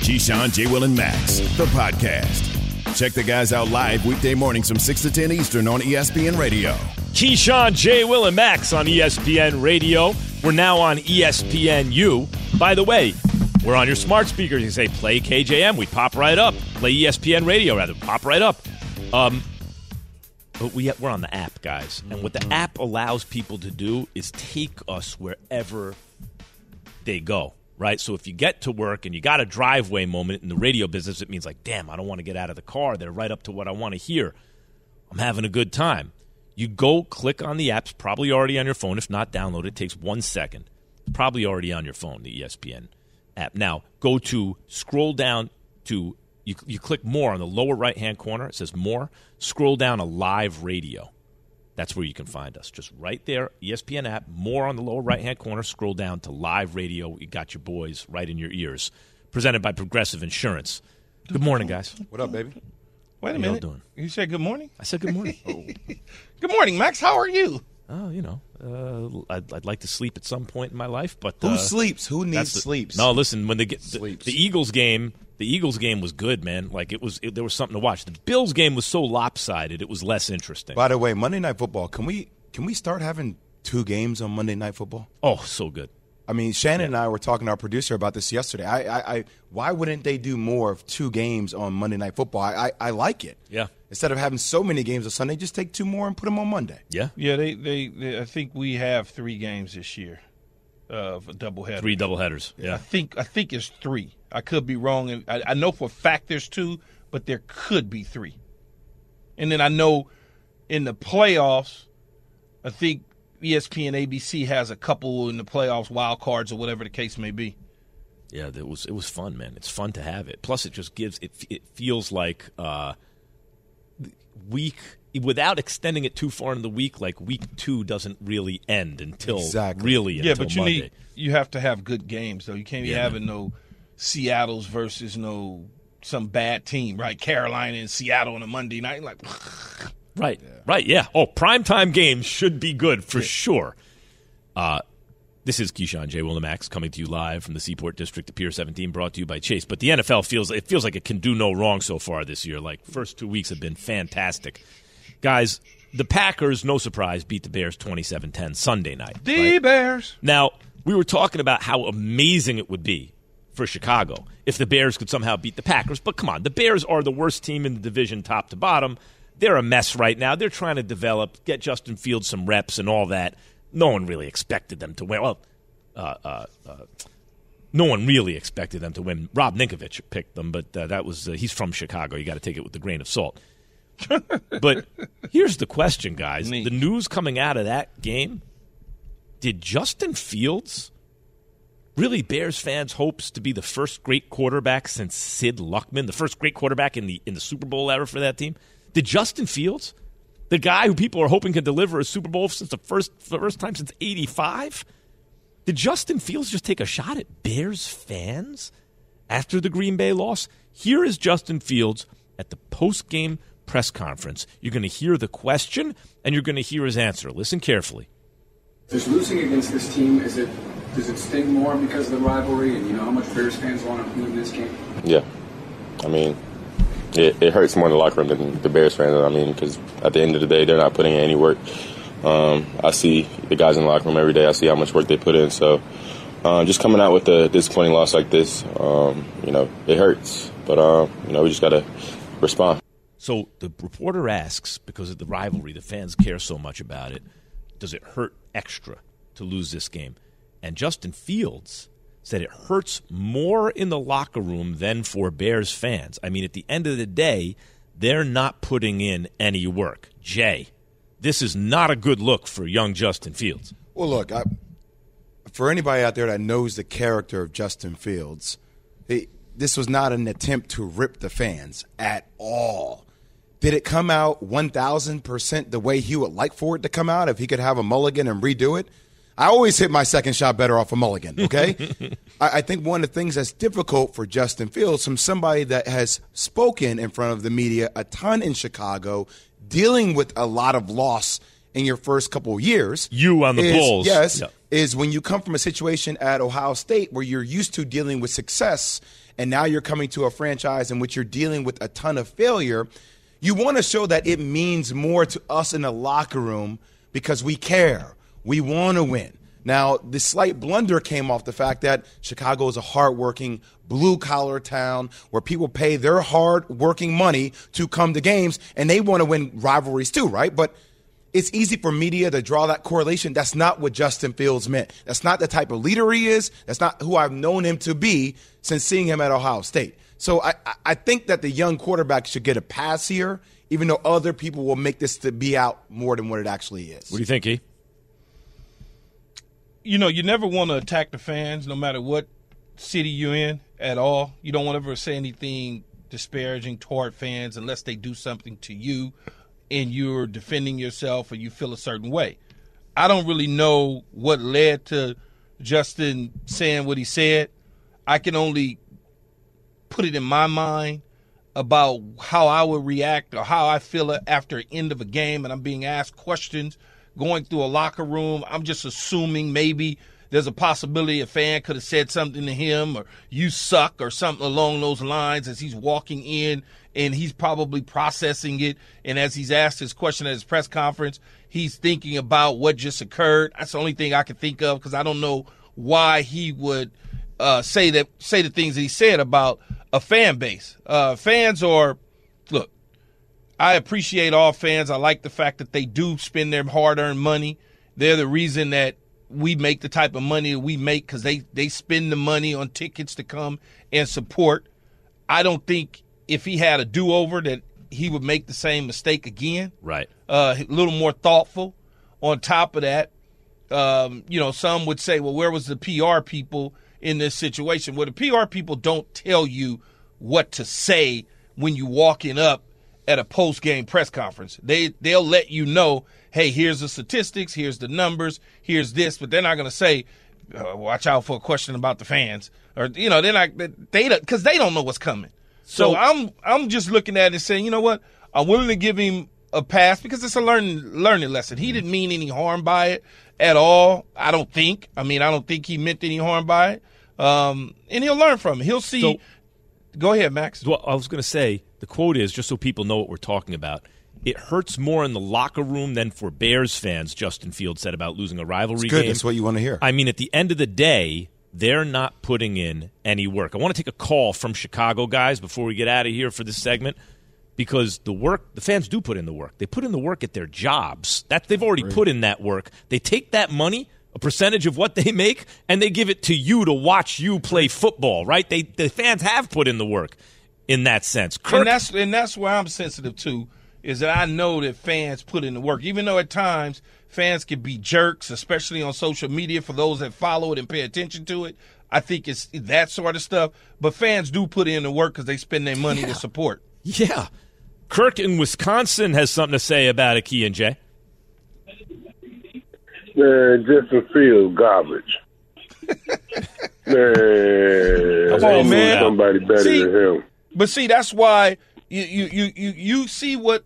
Keyshawn, J. Will, and Max, the podcast. Check the guys out live weekday mornings from 6 to 10 Eastern on ESPN Radio. Keyshawn, J. Will, and Max on ESPN Radio. We're now on ESPNU. By the way, we're on your smart speakers. You say, play KJM. We pop right up. Play ESPN Radio, rather. Pop right up. But we're on the app, guys. And what the app allows people to do is take us wherever they go, right? So if you get to work and you got a driveway moment in the radio business, it means like, damn, I don't want to get out of the car. They're right up to what I want to hear. I'm having a good time. You go click on the app. It's probably already on your phone. If not, download it. It takes 1 second. It's probably already on your phone, the ESPN app. Now, scroll down to, you click more on the lower right-hand corner. It says more. Scroll down to live radio. That's where you can find us. Just right there, ESPN app, more on the lower right-hand corner. Scroll down to live radio. You got your boys right in your ears. Presented by Progressive Insurance. Good morning, guys. What up, baby? Wait a minute. Doing? You said good morning? I said good morning. Good morning, Max. How are you? Oh, I'd like to sleep at some point in my life, but who sleeps? Who needs sleeps? No, listen. When the Eagles game, was good, man. Like there was something to watch. The Bills game was so lopsided; it was less interesting. By the way, Monday Night Football. Can we start having 2 games on Monday Night Football? Oh, so good. I mean, Shannon and I were talking to our producer about this yesterday. Why wouldn't they do more of 2 games on Monday Night Football? I like it. Yeah. Instead of having so many games on Sunday, just take 2 more and put them on Monday. Yeah. Yeah, they I think we have 3 games this year of a doubleheader. 3 doubleheaders. Yeah. I think it's 3. I could be wrong. And I know for a fact there's 2, but there could be 3. And then I know in the playoffs, I think ESPN ABC has a couple in the playoffs, wild cards or whatever the case may be. Yeah, it was fun, man. It's fun to have it. Plus, it just gives it feels like week without extending it too far in the week. Like week 2 doesn't really end until Monday. Monday. You have to have good games though. You can't be having no Seattle's versus some bad team, right? Carolina and Seattle on a Monday night, like. Right, right, yeah. Oh, primetime games should be good for sure. This is Keyshawn, J. Will, and Max coming to you live from the Seaport District of Pier 17, brought to you by Chase. But the NFL feels like it can do no wrong so far this year. Like, first 2 weeks have been fantastic. Guys, the Packers, no surprise, beat the Bears 27-10 Sunday night. Bears. Now, we were talking about how amazing it would be for Chicago if the Bears could somehow beat the Packers. But come on, the Bears are the worst team in the division top to bottom. They're a mess right now. They're trying to develop, get Justin Fields some reps and all that. No one really expected them to win. Well, no one really expected them to win. Rob Ninkovich picked them, but that was he's from Chicago. You got to take it with a grain of salt. But here's the question, guys. The news coming out of that game, did Justin Fields really Bears fans' hopes to be the first great quarterback since Sid Luckman, the first great quarterback in the Super Bowl ever for that team? Did Justin Fields, the guy who people are hoping can deliver a Super Bowl since the first time since '85, did Justin Fields just take a shot at Bears fans after the Green Bay loss? Here is Justin Fields at the post-game press conference. You're going to hear the question, and you're going to hear his answer. Listen carefully. Does losing against this team, does it sting more because of the rivalry and how much Bears fans want to win this game? Yeah. I mean, it hurts more in the locker room than the Bears fans. I mean, because at the end of the day, they're not putting in any work. I see the guys in the locker room every day. I see how much work they put in. So just coming out with a disappointing loss like this, it hurts. But, we just got to respond. So the reporter asks, because of the rivalry, the fans care so much about it, does it hurt extra to lose this game? And Justin Fields said it hurts more in the locker room than for Bears fans. I mean, at the end of the day, they're not putting in any work. Jay, this is not a good look for young Justin Fields. Well, look, for anybody out there that knows the character of Justin Fields, this was not an attempt to rip the fans at all. Did it come out 1,000% the way he would like for it to come out if he could have a mulligan and redo it? I always hit my second shot better off a mulligan, okay? I think one of the things that's difficult for Justin Fields, from somebody that has spoken in front of the media a ton in Chicago, dealing with a lot of loss in your first couple of years. You on the Bulls. Yes, is when you come from a situation at Ohio State where you're used to dealing with success and now you're coming to a franchise in which you're dealing with a ton of failure, you want to show that it means more to us in the locker room because we care. We want to win. Now, the slight blunder came off the fact that Chicago is a hardworking, blue-collar town where people pay their hard-working money to come to games, and they want to win rivalries too, right? But it's easy for media to draw that correlation. That's not what Justin Fields meant. That's not the type of leader he is. That's not who I've known him to be since seeing him at Ohio State. So I think that the young quarterback should get a pass here, even though other people will make this to be out more than what it actually is. What do you think, E? You know, you never want to attack the fans, no matter what city you're in at all. You don't want to ever say anything disparaging toward fans unless they do something to you and you're defending yourself or you feel a certain way. I don't really know what led to Justin saying what he said. I can only put it in my mind about how I would react or how I feel after the end of a game and I'm being asked questions going through a locker room. I'm just assuming maybe there's a possibility a fan could have said something to him or you suck or something along those lines as he's walking in and he's probably processing it. And as he's asked his question at his press conference, he's thinking about what just occurred. That's the only thing I can think of because I don't know why he would say the things that he said about a fan base. Fans are, look, I appreciate all fans. I like the fact that they do spend their hard-earned money. They're the reason that we make the type of money that we make because they spend the money on tickets to come and support. I don't think if he had a do-over that he would make the same mistake again. Right. A little more thoughtful. On top of that, some would say, well, where was the PR people in this situation? Well, the PR people don't tell you what to say when you walking up at a post-game press conference. They'll let you know, hey, here's the statistics, here's the numbers, here's this, but they're not going to say, watch out for a question about the fans, or they're not, because they don't know what's coming. So I'm just looking at it and saying, you know what, I'm willing to give him a pass because it's a learning lesson. He didn't mean any harm by it at all. I don't think he meant any harm by it, and he'll learn from it. He'll see. So, go ahead, Max. Well, I was going to say, the quote is, just so people know what we're talking about, it hurts more in the locker room than for Bears fans, Justin Fields said about losing a rivalry game. That's what you want to hear. I mean, at the end of the day, they're not putting in any work. I want to take a call from Chicago guys before we get out of here for this segment because the fans do put in the work. They put in the work at their jobs. They've already put in that work. They take that money, a percentage of what they make, and they give it to you to watch you play football, right? The fans have put in the work in that sense. And that's where I'm sensitive to, is that I know that fans put in the work. Even though at times fans can be jerks, especially on social media for those that follow it and pay attention to it. I think it's that sort of stuff. But fans do put in the work because they spend their money to support. Yeah. Kirk in Wisconsin has something to say about it, Key and Jay. Man, Justin Fields garbage. Man, come on, man. Somebody better than him. But see, that's why you see why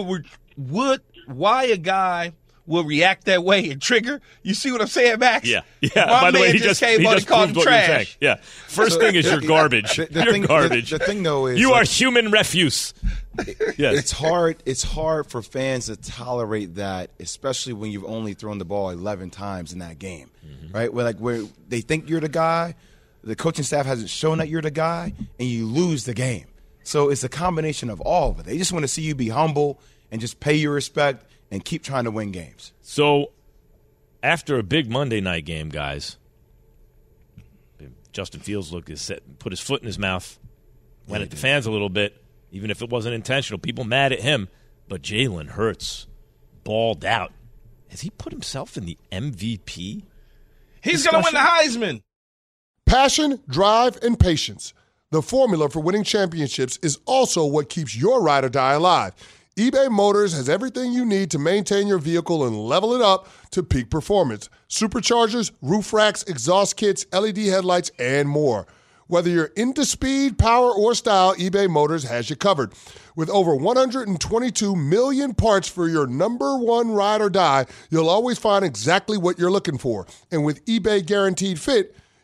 a guy will react that way and trigger. You see what I'm saying, Max? Yeah. By the way, he just came on and called him trash. Yeah. First thing is you're garbage. You're garbage. The thing, though, is you are human refuse. Yes. It's hard for fans to tolerate that, especially when you've only thrown the ball 11 times in that game, right? Where they think you're the guy, the coaching staff hasn't shown that you're the guy, and you lose the game. So it's a combination of all of it. They just want to see you be humble and just pay your respect and keep trying to win games. So after a big Monday night game, guys, Justin Fields put his foot in his mouth, went at the fans a little bit, even if it wasn't intentional. People mad at him, but Jalen Hurts balled out. Has he put himself in the MVP? He's going to win the Heisman. Passion, drive, and patience. The formula for winning championships is also what keeps your ride or die alive. eBay Motors has everything you need to maintain your vehicle and level it up to peak performance. Superchargers, roof racks, exhaust kits, LED headlights, and more. Whether you're into speed, power, or style, eBay Motors has you covered. With over 122 million parts for your number one ride or die, you'll always find exactly what you're looking for. And with eBay Guaranteed Fit,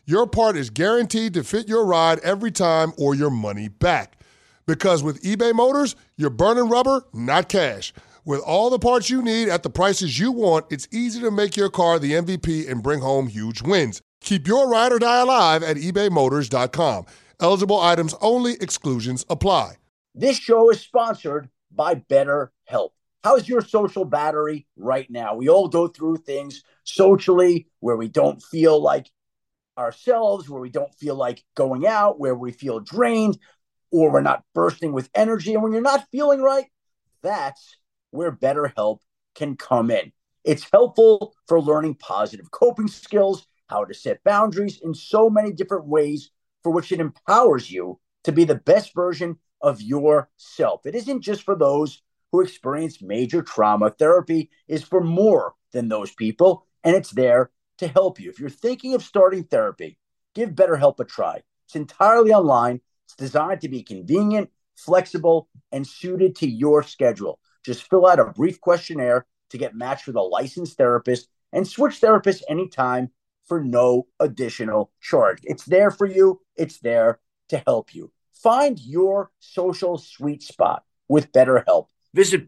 your part is guaranteed to fit your ride every time or your money back. Because with eBay Motors, you're burning rubber, not cash. With all the parts you need at the prices you want, it's easy to make your car the MVP and bring home huge wins. Keep your ride or die alive at ebaymotors.com. Eligible items only. Exclusions apply. This show is sponsored by BetterHelp. How's your social battery right now? We all go through things socially where we don't feel like ourselves, where we don't feel like going out, where we feel drained, or we're not bursting with energy. And when you're not feeling right, that's where BetterHelp can come in. It's helpful for learning positive coping skills, how to set boundaries in so many different ways, for which it empowers you to be the best version of yourself. It isn't just for those who experience major trauma. Therapy is for more than those people, and it's there to help you. If you're thinking of starting therapy, give BetterHelp a try. It's entirely online. It's designed to be convenient, flexible, and suited to your schedule. Just fill out a brief questionnaire to get matched with a licensed therapist and switch therapists anytime for no additional charge. It's there for you. It's there to help you. Find your social sweet spot with BetterHelp. Visit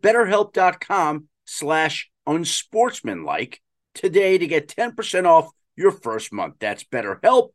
BetterHelp.com/unsportsmanlike today to get 10% off your first month. That's BetterHelp,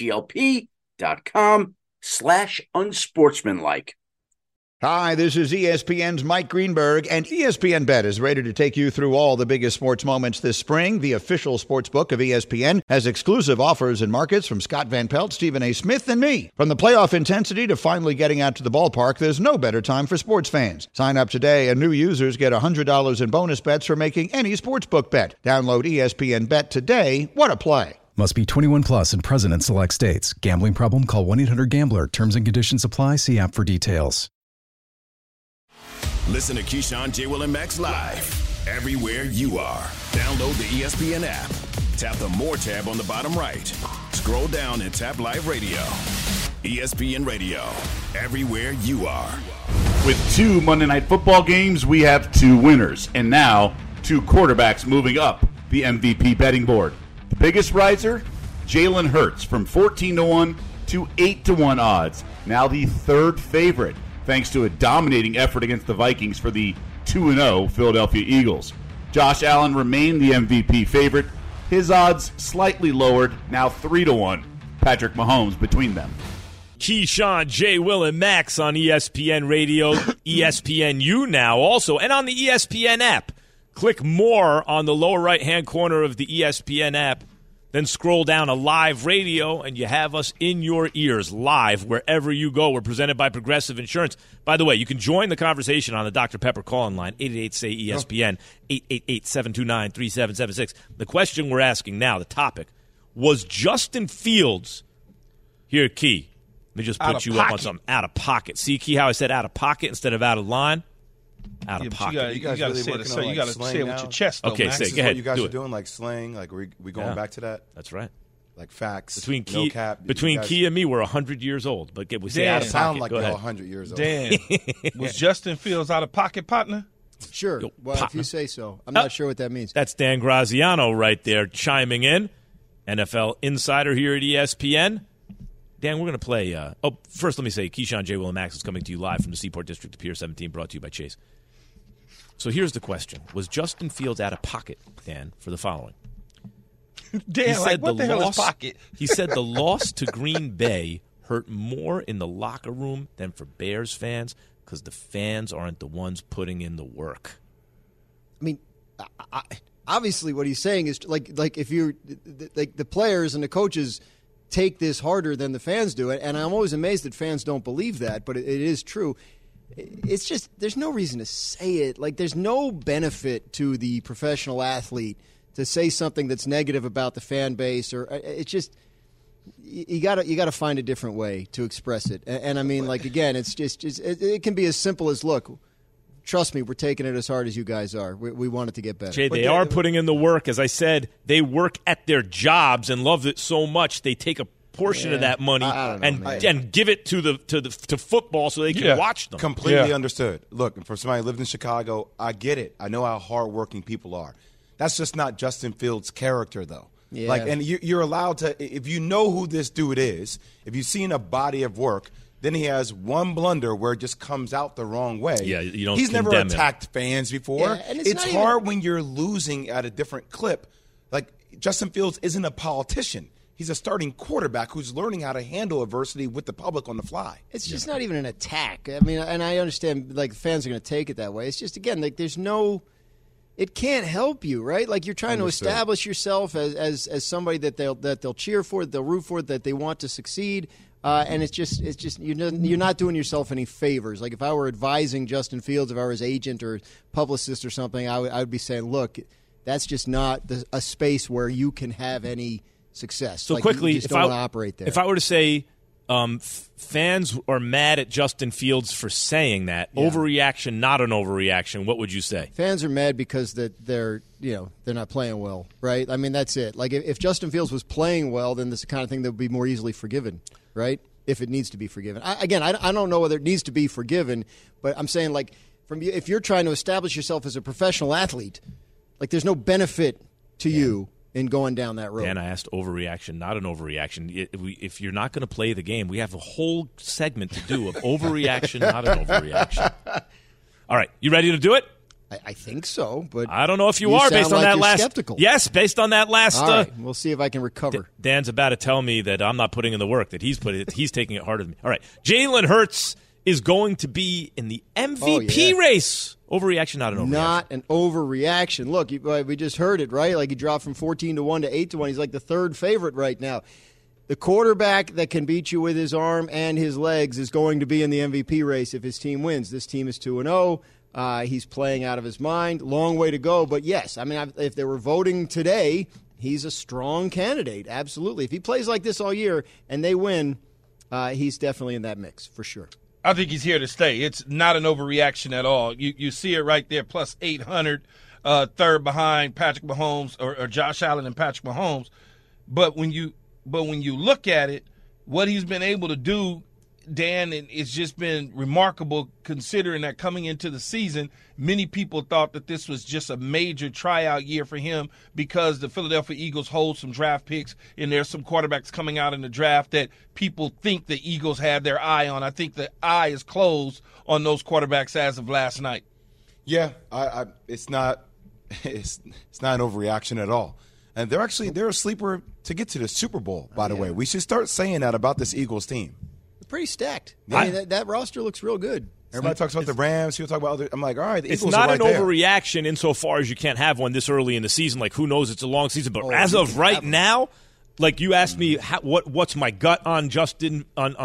HELP.com/unsportsmanlike. Hi, this is ESPN's Mike Greenberg, and ESPN Bet is ready to take you through all the biggest sports moments this spring. The official sports book of ESPN has exclusive offers and markets from Scott Van Pelt, Stephen A. Smith, and me. From the playoff intensity to finally getting out to the ballpark, there's no better time for sports fans. Sign up today, and new users get $100 in bonus bets for making any sportsbook bet. Download ESPN Bet today. What a play. Must be 21 plus and present in select states. Gambling problem? Call 1-800-GAMBLER. Terms and conditions apply. See app for details. Listen to Keyshawn, J. Will, and Max live everywhere you are. Download the ESPN app. Tap the More tab on the bottom right. Scroll down and tap Live Radio. ESPN Radio, everywhere you are. With 2 Monday Night Football games, we have 2 winners. And now, 2 quarterbacks moving up the MVP betting board. The biggest riser, Jalen Hurts, from 14-1 to 8-1 odds. Now the 3rd favorite, thanks to a dominating effort against the Vikings for the 2-0 Philadelphia Eagles. Josh Allen remained the MVP favorite. His odds slightly lowered, now 3-1. Patrick Mahomes between them. Keyshawn, J. Will, and Max on ESPN Radio, ESPNU now also, and on the ESPN app. Click more on the lower right-hand corner of the ESPN app. Then scroll down to Live Radio, and you have us in your ears live wherever you go. We're presented by Progressive Insurance. By the way, you can join the conversation on the Dr. Pepper call-in line, 888-SAY-ESPN, 888-729-3776. The question we're asking now, the topic, was Justin Fields, here, Key, let me just put you up on something, out of pocket. See, Key, how I said out of pocket instead of out of line? Out of pocket. You got to say it with your chest, though, Okay, Max. say, go ahead. What you guys are doing, like slang, like we going back to that? That's right. Like facts. Between no Key, cap. between Key and me, we're 100 years old. But we say out of pocket. Sound like go you're ahead. 100 years old. Dan, was Justin Fields out of pocket, partner? Sure. Well, if you say so. I'm not sure what that means. That's Dan Graziano right there chiming in. NFL insider here at ESPN. Dan, we're going to play. First, let me say, Keyshawn, J. Will, and Max is coming to you live from the Seaport District of Pier 17, brought to you by Chase. So here's the question. Was Justin Fields out of pocket, Dan, for the following? Dan, what the hell is pocket? He said the loss to Green Bay hurt more in the locker room than for Bears fans because the fans aren't the ones putting in the work. I mean, obviously what he's saying is like if you're like the players and the coaches take this harder than the fans do it, and I'm always amazed that fans don't believe that, but it is true. It's just there's no reason to say it. Like there's no benefit to the professional athlete to say something that's negative about the fan base, or it's just you got to find a different way to express it. And I mean, like again, it's just it can be as simple as look. Trust me, we're taking it as hard as you guys are. We want it to get better. Jay, they are putting in the work. As I said, they work at their jobs and love it so much they take a portion of that money and give it to football so they can watch them. Completely understood. Look, for somebody who lived in Chicago, I get it. I know how hardworking people are. That's just not Justin Fields' character, though. Yeah. Like, and you're allowed to, if you know who this dude is, if you've seen a body of work, then he has one blunder where it just comes out the wrong way. Yeah, you don't He's never condemn attacked fans before. Yeah, and it's hard when you're losing at a different clip. Like, Justin Fields isn't a politician. He's a starting quarterback who's learning how to handle adversity with the public on the fly. It's just not even an attack. I mean, and I understand, like, fans are going to take it that way. It's just, again, like, there's no – it can't help you, right? Like, you're trying to establish yourself as somebody that they'll cheer for, that they'll root for, that they want to succeed. And it's just you're not doing yourself any favors. Like, if I were advising Justin Fields, if I were his agent or publicist or something, I would be saying, look, that's just not a space where you can have any – success. So like, quickly, you just don't want to operate there. If I were to say fans are mad at Justin Fields for saying that, overreaction, not an overreaction, what would you say? Fans are mad because they're not playing well, right? I mean, that's it. Like, if Justin Fields was playing well, then this is the kind of thing that would be more easily forgiven, right? If it needs to be forgiven. I don't know whether it needs to be forgiven, but I'm saying, like, if you're trying to establish yourself as a professional athlete, like, there's no benefit to you in going down that road. Dan, I asked overreaction, not an overreaction. If you're not going to play the game, we have a whole segment to do of overreaction, not an overreaction. All right, you ready to do it? I think so, but I don't know if you are based on that last. Skeptical. Yes, based on that last. All right, we'll see if I can recover. Dan's about to tell me that I'm not putting in the work that he's taking it harder than me. All right, Jalen Hurts is going to be in the MVP race. Overreaction, not an overreaction. Not an overreaction. Look, we just heard it, right? Like, he dropped from 14-1 to 8-1. He's like the third favorite right now. The quarterback that can beat you with his arm and his legs is going to be in the MVP race if his team wins. This team is 2-0. He's playing out of his mind. Long way to go. But, yes, I mean, if they were voting today, he's a strong candidate. Absolutely. If he plays like this all year and they win, he's definitely in that mix for sure. I think he's here to stay. It's not an overreaction at all. You see it right there, plus 800, third behind Patrick Mahomes or Josh Allen and Patrick Mahomes. But when you look at it, what he's been able to do, Dan, it's just been remarkable considering that coming into the season, many people thought that this was just a major tryout year for him because the Philadelphia Eagles hold some draft picks and there's some quarterbacks coming out in the draft that people think the Eagles have their eye on. I think the eye is closed on those quarterbacks as of last night. Yeah, it's not an overreaction at all. And they're a sleeper to get to the Super Bowl, by the way. We should start saying that about this Eagles team. Pretty stacked. I mean, that roster looks real good. Everybody talks about the Rams. People talk about other. I'm like, all right, the Eagles it's not are right an there. overreaction insofar as you can't have one this early in the season. Like, who knows? It's a long season. But as of right now, like, you asked me what's my gut on Justin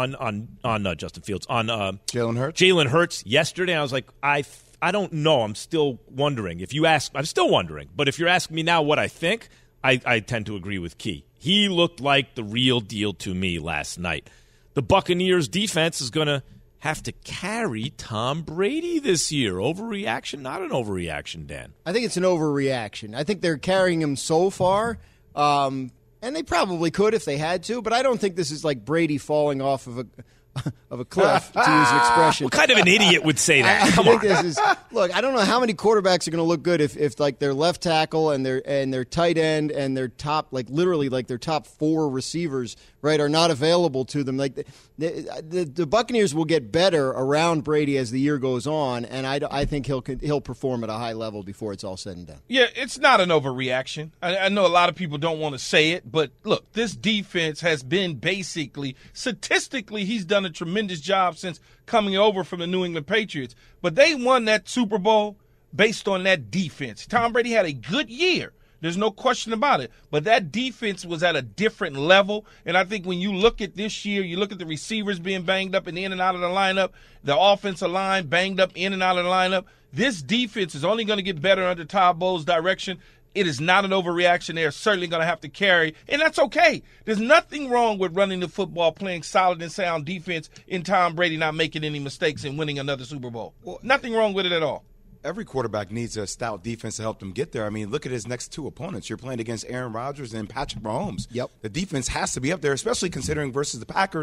Justin Fields, on Jalen Hurts yesterday. I was like, I don't know. I'm still wondering. I'm still wondering. But if you're asking me now what I think, I tend to agree with Key. He looked like the real deal to me last night. The Buccaneers defense is going to have to carry Tom Brady this year. Overreaction, not an overreaction, Dan. I think it's an overreaction. I think they're carrying him so far, and they probably could if they had to, but I don't think this is like Brady falling off of a cliff, to use an expression. What kind of an idiot would say that? Come on. Look, I don't know how many quarterbacks are going to look good if like their left tackle and their tight end and their top, like literally like their top four receivers, right, are not available to them. Like the Buccaneers will get better around Brady as the year goes on, and I think he'll perform at a high level before it's all said and done. Yeah, it's not an overreaction. I know a lot of people don't want to say it, but look, this defense has been basically, statistically, he's done a tremendous job since coming over from the New England Patriots. But they won that Super Bowl based on that defense. Tom Brady had a good year. There's no question about it. But that defense was at a different level. And I think when you look at this year, you look at the receivers being banged up and in and out of the lineup, the offensive line banged up in and out of the lineup. This defense is only going to get better under Todd Bowles' direction. It is not an overreaction. They're certainly going to have to carry, and that's okay. There's nothing wrong with running the football, playing solid and sound defense, and Tom Brady not making any mistakes and winning another Super Bowl. Nothing wrong with it at all. Every quarterback needs a stout defense to help them get there. I mean, look at his next two opponents. You're playing against Aaron Rodgers and Patrick Mahomes. Yep. The defense has to be up there, especially considering versus the Packers.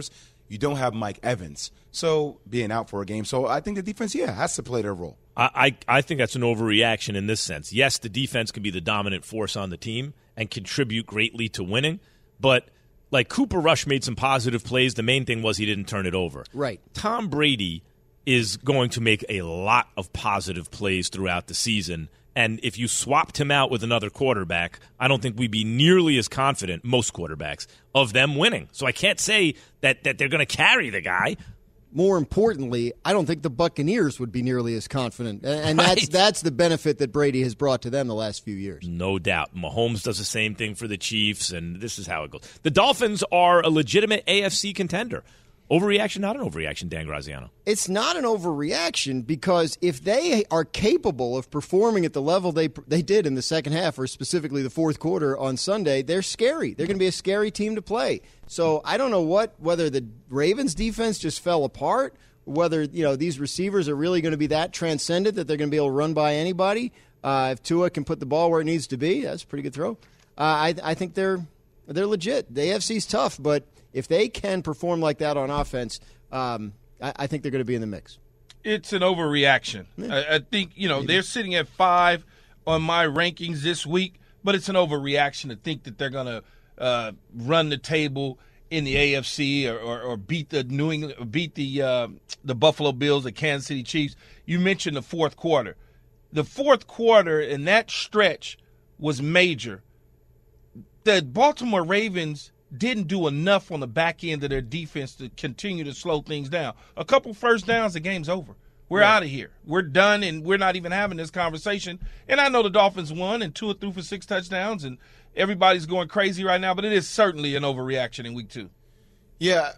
You don't have Mike Evans, so being out for a game. So I think the defense, has to play their role. I think that's an overreaction in this sense. Yes, the defense can be the dominant force on the team and contribute greatly to winning, but like Cooper Rush made some positive plays. The main thing was he didn't turn it over. Right. Tom Brady is going to make a lot of positive plays throughout the season. And if you swapped him out with another quarterback, I don't think we'd be nearly as confident, most quarterbacks, of them winning. So I can't say that they're going to carry the guy. More importantly, I don't think the Buccaneers would be nearly as confident. And that's the benefit that Brady has brought to them the last few years. No doubt. Mahomes does the same thing for the Chiefs, and this is how it goes. The Dolphins are a legitimate AFC contender. Overreaction, not an overreaction, Dan Graziano. It's not an overreaction because if they are capable of performing at the level they did in the second half, or specifically the fourth quarter on Sunday, they're scary. They're going to be a scary team to play. So I don't know whether the Ravens defense just fell apart, whether these receivers are really going to be that transcendent that they're going to be able to run by anybody. If Tua can put the ball where it needs to be, that's a pretty good throw. I think they're legit. The AFC's tough, but if they can perform like that on offense, I think they're going to be in the mix. It's an overreaction. Yeah. I think, they're sitting at 5 on my rankings this week, but it's an overreaction to think that they're going to run the table in the AFC or beat the New England, beat the Buffalo Bills, the Kansas City Chiefs. You mentioned the fourth quarter. The fourth quarter in that stretch was major. The Baltimore Ravens didn't do enough on the back end of their defense to continue to slow things down. A couple first downs, the game's over. We're out of here. We're done, and we're not even having this conversation. And I know the Dolphins won, and Tua threw for 6 touchdowns, and everybody's going crazy right now, but it is certainly an overreaction in week 2. Yeah,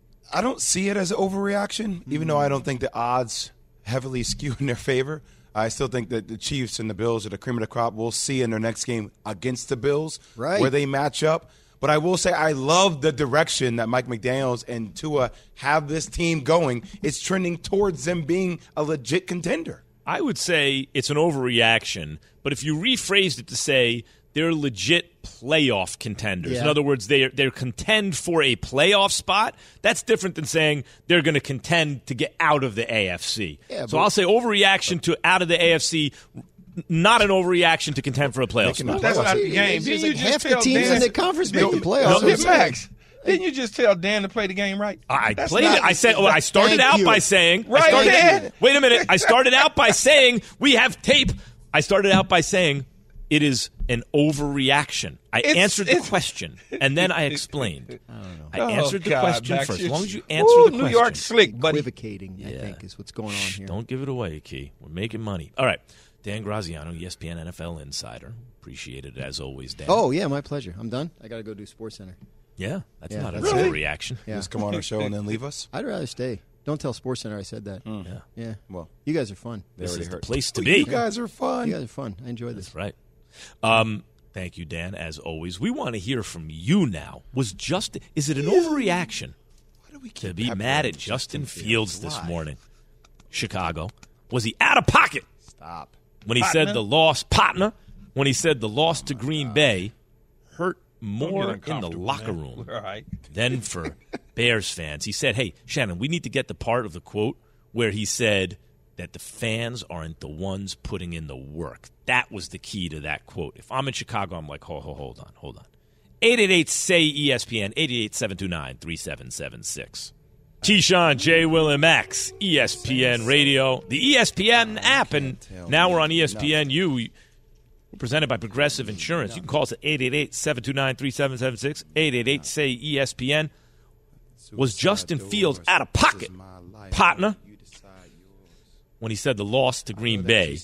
I don't see it as an overreaction, even though I don't think the odds heavily skew in their favor. I still think that the Chiefs and the Bills are the cream of the crop. We'll see in their next game against the Bills where they match up. But I will say I love the direction that Mike McDaniels and Tua have this team going. It's trending towards them being a legit contender. I would say it's an overreaction, but if you rephrased it to say they're legit playoff contenders, in other words, they're contend for a playoff spot, that's different than saying they're going to contend to get out of the AFC. Yeah, so I'll say overreaction to out of the AFC, not an overreaction to contend for a playoff spot. That's not the game. Didn't you just half the teams in the conference make the playoffs? No, Max, didn't you just tell Dan to play the game right? I played it. I said. I started out by saying. Dan. Wait a minute. I started out by saying we have tape. I started out by saying it is an overreaction. I answered the question, and then I explained. I answered the question Max, first. As long as you answer the question. New York slick, buddy. Equivocating, I think, is what's going on here. Don't give it away, Key. We're making money. All right. Dan Graziano, ESPN NFL Insider. Appreciate it as always, Dan. Oh, yeah, my pleasure. I'm done. I got to go do SportsCenter. Yeah, that's not an overreaction. Yeah. Just come on our show and then leave us? I'd rather stay. Don't tell SportsCenter I said that. Yeah. Well, you guys are fun. This is the place to be. You guys are fun. You guys are fun. I enjoy this. That's right. Thank you, Dan, as always. We want to hear from you now. Is it an overreaction to be mad at Justin Fields this morning? Chicago. Was he out of pocket? Stop. When he said the loss, when he said the loss to Green Bay hurt more in the locker room than for Bears fans. He said, hey, Shannon, we need to get the part of the quote where he said that the fans aren't the ones putting in the work. That was the key to that quote. If I'm in Chicago, I'm like, hold on. 888-SAY-ESPN, 888-729-3776. Keyshawn, J. Will, and Max, ESPN Radio, the ESPN app, and now we're on ESPNU. We're presented by Progressive Insurance. You can call us at 888-729-3776, 888-SAY-ESPN. Was Justin Fields out of pocket, partner, when he said the loss to Green Bay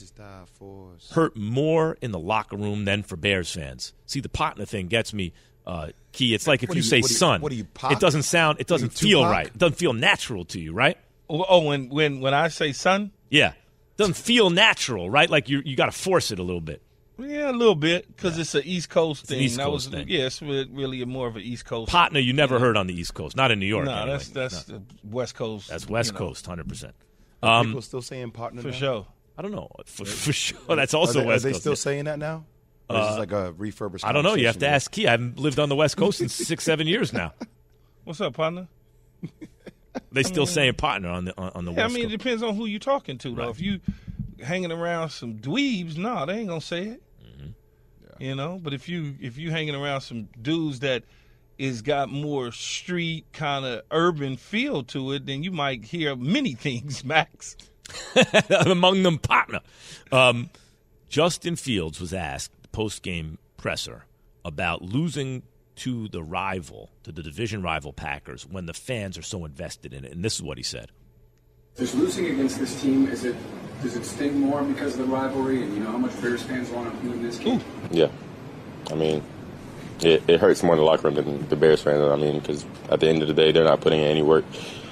hurt more in the locker room than for Bears fans? See, the partner thing gets me. Key, it's like if you say son, it doesn't feel right. It doesn't feel natural to you, right? Oh, when I say son? Yeah. It doesn't feel natural, right? Like you got to force it a little bit. Yeah, a little bit, because it's an East Coast thing. East Coast thing. Yeah, it's really more of an East Coast partner you never heard on the East Coast, not in New York. No, anyway. that's the West Coast. That's West Coast, 100%. People still saying partner for now? Sure. I don't know. For sure. That's also West Coast. Are they still saying that now? Or is this like a refurbished? I don't know. You have to ask Key. I haven't lived on the West Coast in 6-7 years now. What's up, partner? They still saying partner on the West I mean, Coast. it depends on who you're talking to, though. Right. If you hanging around some dweebs, no, they ain't gonna say it. You know, but if you hanging around some dudes that is got more street kind of urban feel to it, then you might hear many things, Max. Among them, partner. Justin Fields was asked post-game presser about losing to the division rival Packers when the fans are so invested in it, and this is what he said. Does losing against this team, does it sting more because of the rivalry and you know how much Bears fans want to win this game? Yeah. I mean, it hurts more in the locker room than the Bears fans. I mean, because at the end of the day, they're not putting in any work.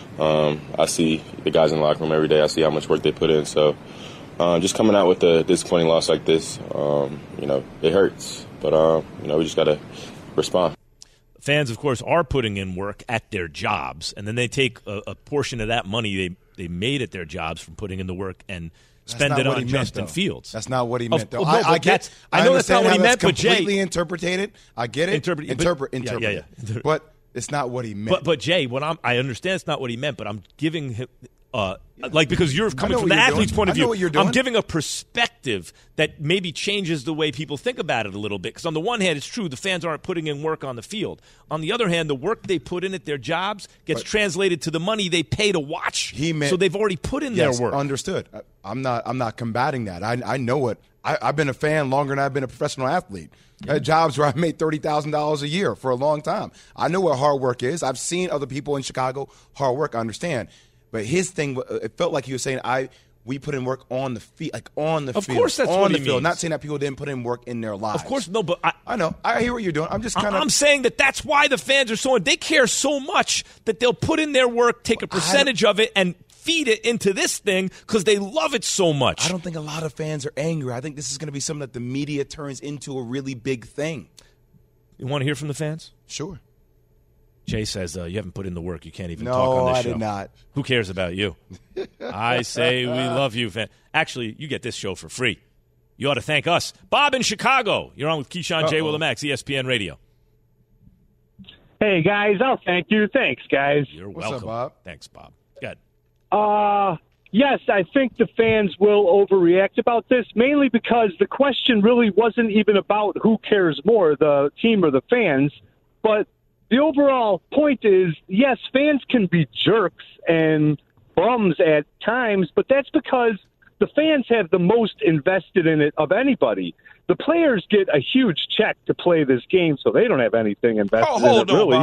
I see the guys in the locker room every day. I see how much work they put in. So just coming out with a disappointing loss like this, you know, it hurts. But, you know, we just got to respond. Fans, of course, are putting in work at their jobs, and then they take a portion of that money they made at their jobs from putting in the work and spend it on Justin Fields. That's not what he meant, though. I know that's not what he meant, but Jay, completely interpreted. I get it. Interpret. Yeah. But it's not what he meant. But Jay, I understand it's not what he meant, but I'm giving him because you're coming from the athlete's point of view. I'm giving a perspective that maybe changes the way people think about it a little bit. Because on the one hand, it's true the fans aren't putting in work on the field. On the other hand, the work they put in at their jobs gets translated to the money they pay to watch. So they've already put in their work. Understood. I'm not combating that. I know what. I've been a fan longer than I've been a professional athlete. I had jobs where I made $30,000 a year for a long time. I know what hard work is. I've seen other people in Chicago hard work. I understand. But his thing, it felt like he was saying, we put in work on the field, like on the field. Of course, that's on what the he field. means. Not saying that people didn't put in work in their lives. Of course, no, but I know. I hear what you're doing. I'm just kind of. I'm saying that's why the fans are so. They care so much that they'll put in their work, take a percentage of it, and feed it into this thing because they love it so much. I don't think a lot of fans are angry. I think this is going to be something that the media turns into a really big thing. You want to hear from the fans? Sure. Jay says, you haven't put in the work. You can't even talk on this show. No, I did not. Who cares about you? I say we love you, fan. Actually, you get this show for free. You ought to thank us. Bob in Chicago. You're on with Keyshawn, J. Will and Max, ESPN Radio. Hey, guys. Oh, thank you. Thanks, guys. You're What's welcome. up, Bob? Thanks, Bob. Good. Yes, I think the fans will overreact about this, mainly because the question really wasn't even about who cares more, the team or the fans. But the overall point is, yes, fans can be jerks and bums at times, but that's because the fans have the most invested in it of anybody. The players get a huge check to play this game, so they don't have anything invested in it, really.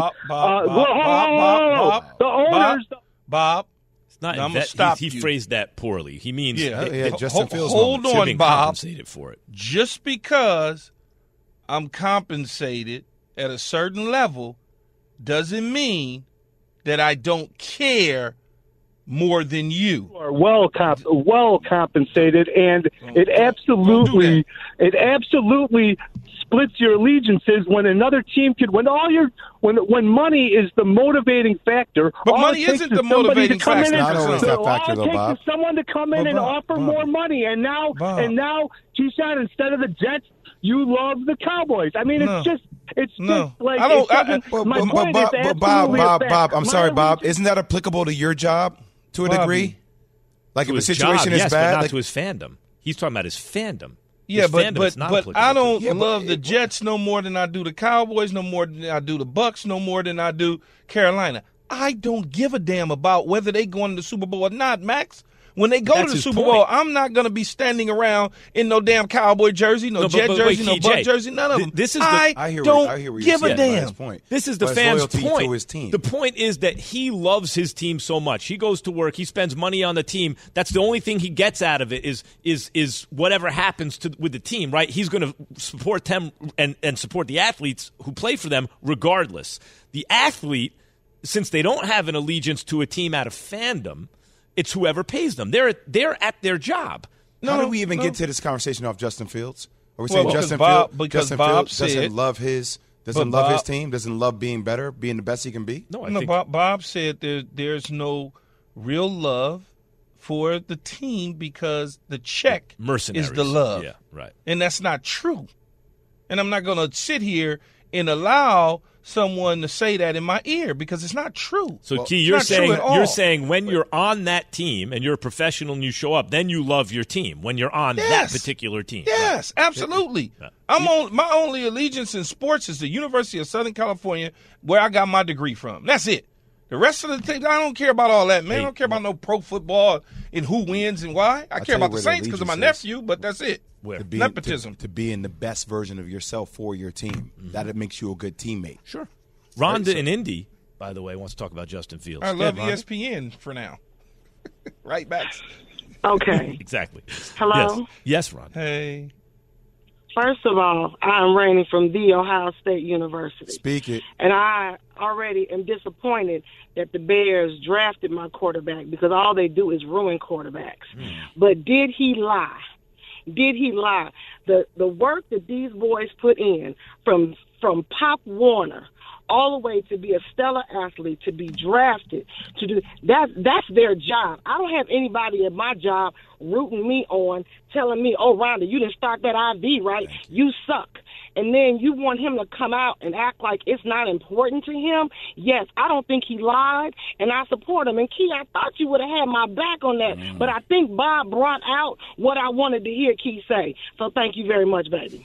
The owners... Bob. Not I'm gonna stop he phrased that poorly. He means Justin Fields. Hold on, being Bob. Compensated for it. Just because I'm compensated at a certain level doesn't mean that I don't care more than you. Are well compensated, and it absolutely splits your allegiances when another team could when money is the motivating factor. But all money it takes isn't is the motivating factor. Not always that factor, all though, it takes Bob. is someone to come in and offer more money, and now Keyshawn, instead of the Jets, you love the Cowboys. I mean, it's just like Bob. I'm sorry, Bob. Isn't that applicable to your job to a degree? Like if the situation is bad, but not to his fandom. He's talking about his fandom. Yeah, his but fandom is not applicable I don't to love the Jets no more than I do the Cowboys, no more than I do the Bucks, no more than I do Carolina. I don't give a damn about whether they go into the Super Bowl or not, Max. When they go to the Super Bowl, I'm not going to be standing around in no damn Cowboy jersey, no Jet jersey, no Buck jersey, none of them. I don't give a damn. This is the fans' point. The point is that he loves his team so much. He goes to work. He spends money on the team. That's the only thing he gets out of it is whatever happens with the team, right? He's going to support them and support the athletes who play for them regardless. The athlete, since they don't have an allegiance to a team out of fandom, it's whoever pays them. They're at their job. How did we even get to this conversation off Justin Fields? Are we saying Justin Fields doesn't love his team, doesn't love being better, being the best he can be? Bob said there's no real love for the team because the check is the love. Yeah, right. And that's not true. And I'm not going to sit here and allow someone to say that in my ear because it's not true. So, Key, you're saying when you're on that team and you're a professional and you show up, then you love your team when you're on that particular team. Yes, right. Absolutely. My only allegiance in sports is the University of Southern California, where I got my degree from. That's it. The rest of the things, I don't care about all that, man. I don't care about no pro football and who wins and why. I care about the Saints because of my nephew, but that's it. Nepotism. To be in the best version of yourself for your team. That makes you a good teammate. Sure. Rhonda in Indy, by the way, wants to talk about Justin Fields. I love ESPN for now. Right back. Okay. Exactly. Hello? Yes, Rhonda. Hey. First of all, I'm Rainey from The Ohio State University. Speak it. And I already am disappointed that the Bears drafted my quarterback because all they do is ruin quarterbacks. But did he lie? Did he lie? The work that these boys put in from Pop Warner all the way to be a stellar athlete, to be drafted, to do that's their job. I don't have anybody at my job rooting me on, telling me, oh, Rhonda, you didn't start that IV right. You suck. And then you want him to come out and act like it's not important to him. Yes, I don't think he lied, and I support him. And, Key, I thought you would have had my back on that, but I think Bob brought out what I wanted to hear Key say. So thank you very much, baby.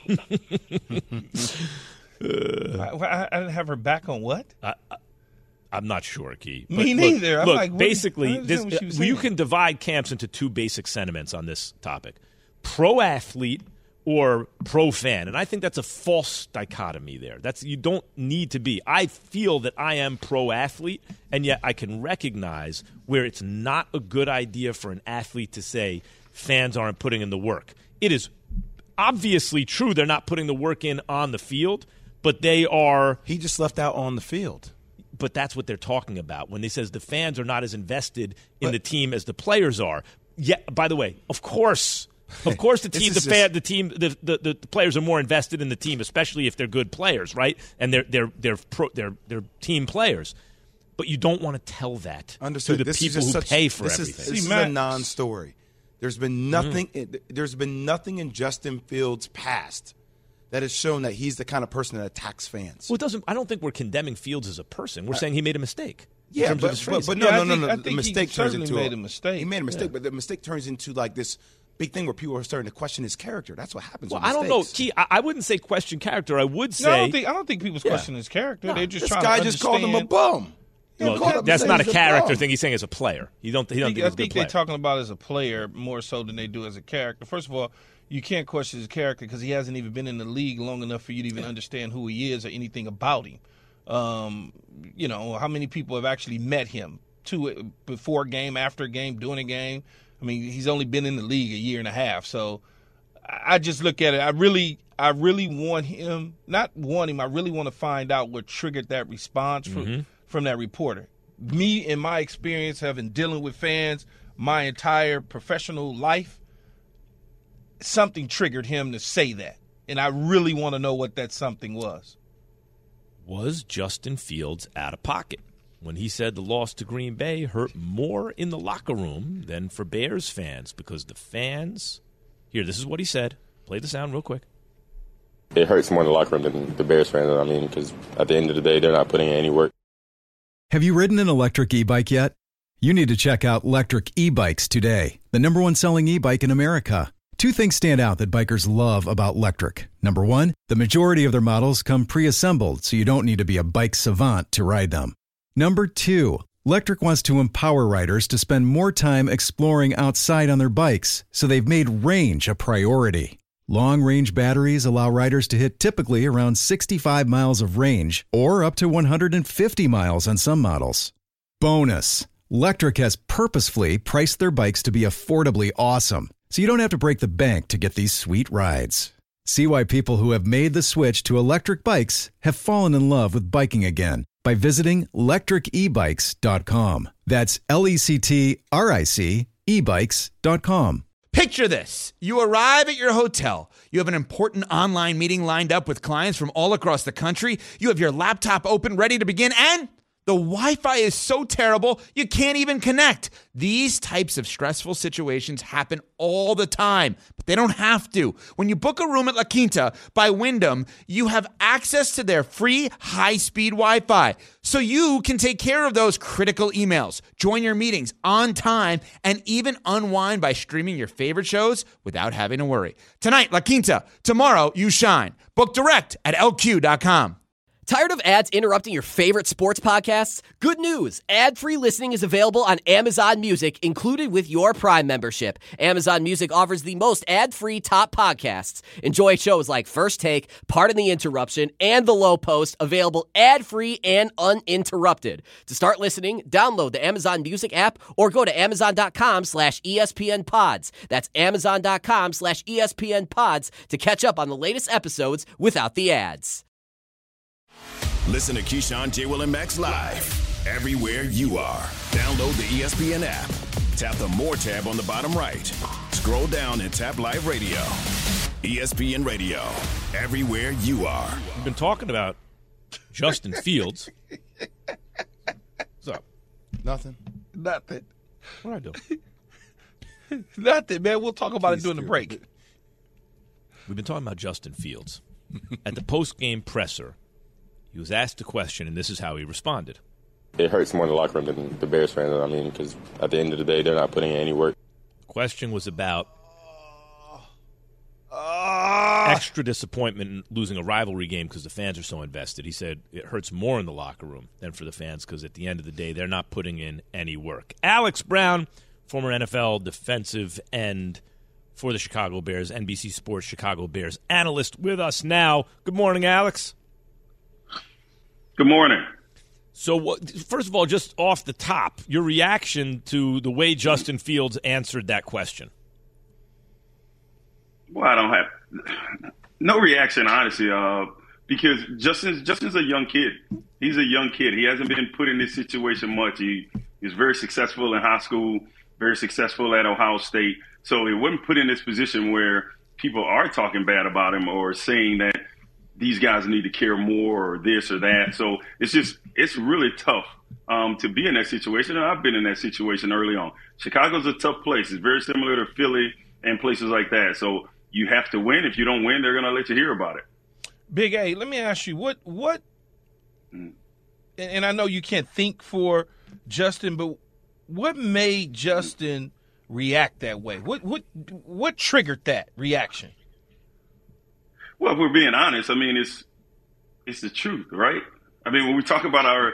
I didn't have her back on what? I'm not sure, Key. Me neither. Look, basically, you can divide camps into two basic sentiments on this topic. Pro-athlete or pro-fan. And I think that's a false dichotomy there. You don't need to be. I feel that I am pro-athlete, and yet I can recognize where it's not a good idea for an athlete to say fans aren't putting in the work. It is obviously true they're not putting the work in on the field, but they are. He just left out on the field. But that's what they're talking about when they says the fans are not as invested in the team as the players are. Yeah. By the way, of course, the players are more invested in the team, especially if they're good players, right? And they're team players. But you don't want to tell that to the people who pay for everything. This is a non-story. There's been nothing. There's been nothing in Justin Fields' past that has shown that he's the kind of person that attacks fans. Well, I don't think we're condemning Fields as a person. We're saying he made a mistake. Yeah, but no. The mistake turns into made a mistake. He made a mistake, but the mistake turns into like this big thing where people are starting to question his character. That's what happens. Well, with I don't know, Key. I wouldn't say question character. I would say I don't think people's questioning his character. They're just trying to understand. This guy just called him a bum. Well, that's not a character thing. He's saying as a player. I think they're talking about as a player more so than they do as a character. First of all, you can't question his character because he hasn't even been in the league long enough for you to even understand who he is or anything about him. How many people have actually met him before a game, after a game, during a game? I mean, he's only been in the league a year and a half. So I just look at it. I really want him, not want him, I really want to find out what triggered that response from that reporter. Me, in my experience, dealing with fans my entire professional life, something triggered him to say that. And I really want to know what that something was. Was Justin Fields out of pocket when he said the loss to Green Bay hurt more in the locker room than for Bears fans? Because the fans – here, this is what he said. Play the sound real quick. It hurts more in the locker room than the Bears fans. I mean, because at the end of the day, they're not putting in any work. Have you ridden an electric e-bike yet? You need to check out Electric E-Bikes today, the #1 selling e-bike in America. Two things stand out that bikers love about Electric. Number one, the majority of their models come pre-assembled, so you don't need to be a bike savant to ride them. Number two, Electric wants to empower riders to spend more time exploring outside on their bikes, so they've made range a priority. Long-range batteries allow riders to hit typically around 65 miles of range, or up to 150 miles on some models. Bonus, Electric has purposefully priced their bikes to be affordably awesome, so you don't have to break the bank to get these sweet rides. See why people who have made the switch to electric bikes have fallen in love with biking again by visiting lectricebikes.com. That's LECTRIC ebikes.com. Picture this. You arrive at your hotel. You have an important online meeting lined up with clients from all across the country. You have your laptop open, ready to begin, and The Wi-Fi is so terrible, you can't even connect. These types of stressful situations happen all the time, but they don't have to. When you book a room at La Quinta by Wyndham, you have access to their free high-speed Wi-Fi, so you can take care of those critical emails, join your meetings on time, and even unwind by streaming your favorite shows without having to worry. Tonight, La Quinta. Tomorrow, you shine. Book direct at LQ.com. Tired of ads interrupting your favorite sports podcasts? Good news! Ad-free listening is available on Amazon Music, included with your Prime membership. Amazon Music offers the most ad-free top podcasts. Enjoy shows like First Take, Pardon the Interruption, and The Low Post, available ad-free and uninterrupted. To start listening, download the Amazon Music app or go to amazon.com/ESPN Pods. That's amazon.com/ESPN Pods to catch up on the latest episodes without the ads. Listen to Keyshawn, J. Will, and Max live everywhere you are. Download the ESPN app. Tap the More tab on the bottom right. Scroll down and tap Live Radio. ESPN Radio, everywhere you are. We've been talking about Justin Fields. What's up? Nothing. Nothing. What do I do? Nothing, man. We'll talk about it during the break. We've been talking about Justin Fields. At the post-game presser, he was asked a question, and this is how he responded. It hurts more in the locker room than the Bears fans. I mean, because at the end of the day, they're not putting in any work. The question was about extra disappointment in losing a rivalry game because the fans are so invested. He said it hurts more in the locker room than for the fans because at the end of the day, they're not putting in any work. Alex Brown, former NFL defensive end for the Chicago Bears, NBC Sports Chicago Bears analyst with us now. Good morning, Alex. Good morning. So, first of all, just off the top, your reaction to the way Justin Fields answered that question? Well, I don't have no reaction, honestly, because Justin's a young kid. He's a young kid. He hasn't been put in this situation much. He was very successful in high school, very successful at Ohio State. So he wasn't put in this position where people are talking bad about him or saying that these guys need to care more or this or that. So it's really tough to be in that situation. And I've been in that situation early on. Chicago's a tough place. It's very similar to Philly and places like that. So you have to win. If you don't win, they're going to let you hear about it. Big A, let me ask you, what and I know you can't think for Justin, but what made Justin react that way? What triggered that reaction? Well, if we're being honest, I mean, it's the truth, right? I mean, when we talk about our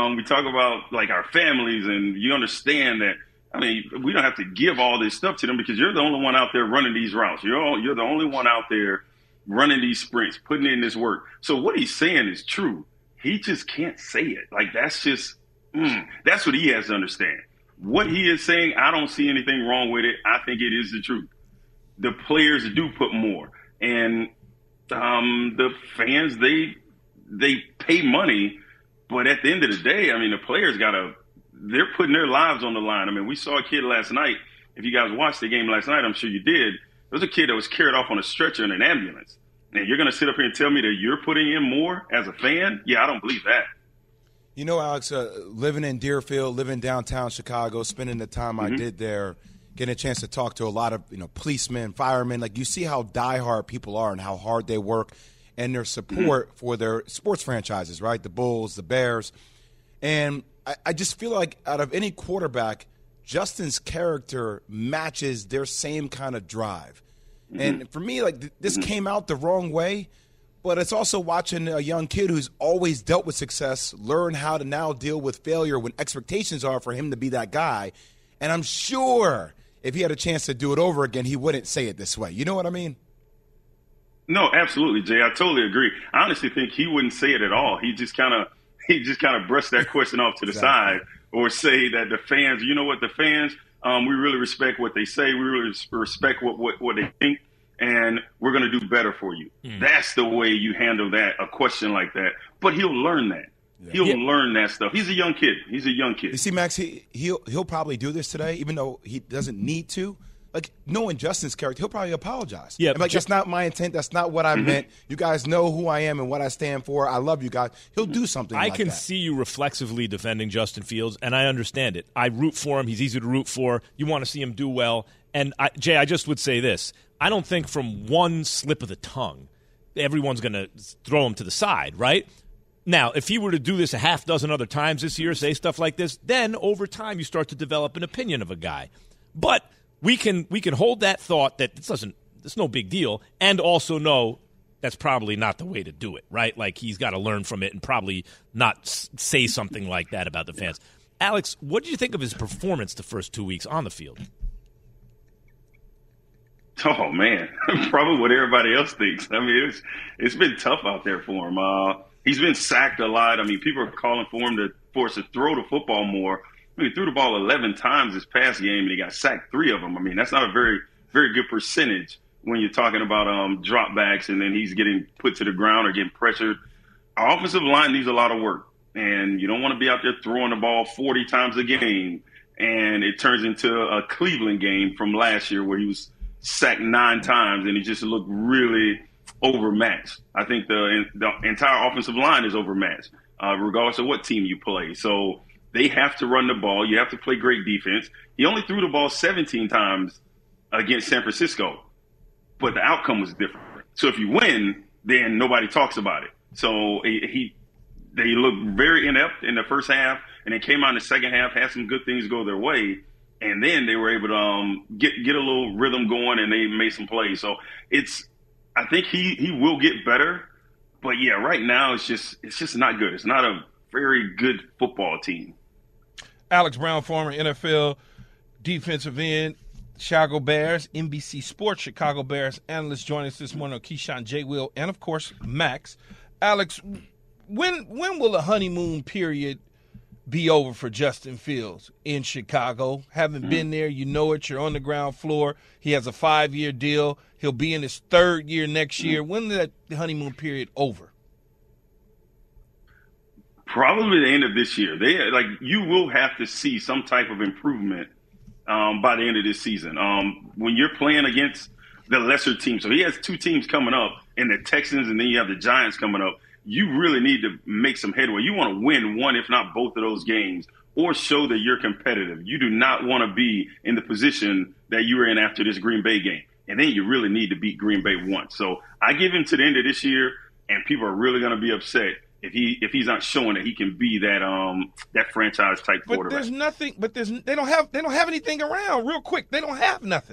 families, and you understand that, I mean, we don't have to give all this stuff to them because you're the only one out there running these routes. You're the only one out there running these sprints, putting in this work. So what he's saying is true. He just can't say it. Like, that's just, that's what he has to understand. What he is saying, I don't see anything wrong with it. I think it is the truth. The players do put more. And the fans, they pay money, but at the end of the day, I mean, the players they're putting their lives on the line. I mean, we saw a kid last night. If you guys watched the game last night, I'm sure you did. There was a kid that was carried off on a stretcher in an ambulance. And you're going to sit up here and tell me that you're putting in more as a fan? Yeah, I don't believe that. You know, Alex, living in Deerfield, living downtown Chicago, spending the time I did there, getting a chance to talk to a lot of, policemen, firemen. Like, you see how diehard people are and how hard they work and their support for their sports franchises, right? The Bulls, the Bears. And I just feel like out of any quarterback, Justin's character matches their same kind of drive. And for me, like, this came out the wrong way, but it's also watching a young kid who's always dealt with success learn how to now deal with failure when expectations are for him to be that guy. And I'm sure if he had a chance to do it over again, he wouldn't say it this way. You know what I mean? No, absolutely, Jay. I totally agree. I honestly think he wouldn't say it at all. He just kind of brushed that question off to the side, or say that the fans, you know what, the fans, we really respect what they say. We really respect what they think, and we're going to do better for you. That's the way you handle a question like that. But he'll learn that. Yeah. He'll learn that stuff. He's a young kid. You see, Max, he'll probably do this today, even though he doesn't need to. like knowing Justin's character, he'll probably apologize. Yeah, like that's not my intent. That's not what I meant. You guys know who I am and what I stand for. I love you guys. He'll do something. I like can that. see you reflexively defending Justin Fields, and I understand it. I root for him. He's easy to root for. You want to see him do well. And Jay, I just would say this: I don't think from one slip of the tongue, everyone's going to throw him to the side, right? Now, if he were to do this a half dozen other times this year, say stuff like this, then over time you start to develop an opinion of a guy. But we can hold that thought that it's no big deal, and also know that's probably not the way to do it, right? Like he's got to learn from it and probably not say something like that about the fans. Alex, what did you think of his performance the first 2 weeks on the field? Oh man, probably what everybody else thinks. I mean, it's been tough out there for him. He's been sacked a lot. I mean, people are calling for him to throw the football more. I mean, he threw the ball 11 times this past game, and he got sacked 3 of them. I mean, that's not a very, very good percentage when you're talking about dropbacks, and then he's getting put to the ground or getting pressured. Our offensive line needs a lot of work, and you don't want to be out there throwing the ball 40 times a game, and it turns into a Cleveland game from last year where he was sacked 9 times, and he just looked really overmatched. I think the entire offensive line is overmatched, regardless of what team you play. So they have to run the ball. You have to play great defense. He only threw the ball 17 times against San Francisco, but the outcome was different. So if you win, then nobody talks about it. So they looked very inept in the first half, and they came out in the second half, had some good things go their way, and then they were able to get a little rhythm going, and they made some plays. So I think he will get better, but yeah, right now it's just not good. It's not a very good football team. Alex Brown, former NFL defensive end, Chicago Bears, NBC Sports Chicago Bears analyst, joining us this morning on Keyshawn, J. Will, and of course Max. Alex, when will the honeymoon period be over for Justin Fields in Chicago? Haven't been there, you know it. You're on the ground floor. He has a 5-year deal. He'll be in his 3rd year next year. When is the honeymoon period over? Probably the end of this year. You will have to see some type of improvement by the end of this season. When you're playing against the lesser teams, so he has 2 teams coming up, and the Texans, and then you have the Giants coming up. You really need to make some headway. You want to win one, if not both of those games, or show that you're competitive. You do not want to be in the position that you were in after this Green Bay game. And then you really need to beat Green Bay once. So I give him to the end of this year, and people are really going to be upset if he's not showing that he can be that franchise type quarterback. There's nothing. But they don't have anything around. Real quick, they don't have nothing.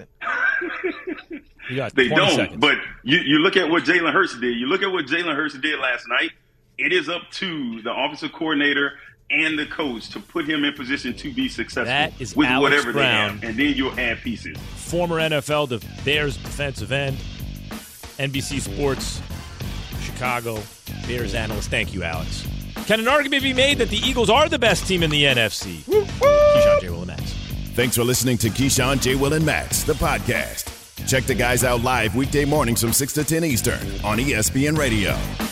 They don't. Seconds. But you look at what Jalen Hurts did. You look at what Jalen Hurts did last night. It is up to the offensive coordinator and the coach to put him in position to be successful that is with Alex whatever Brown, they have, and then you'll add pieces. Former NFL, the Bears defensive end, NBC Sports, Chicago Bears analyst. Thank you, Alex. Can an argument be made that the Eagles are the best team in the NFC? Keyshawn, J. Will, and Max. Thanks for listening to Keyshawn, J. Will, and Max, the podcast. Check the guys out live weekday mornings from 6 to 10 Eastern on ESPN Radio.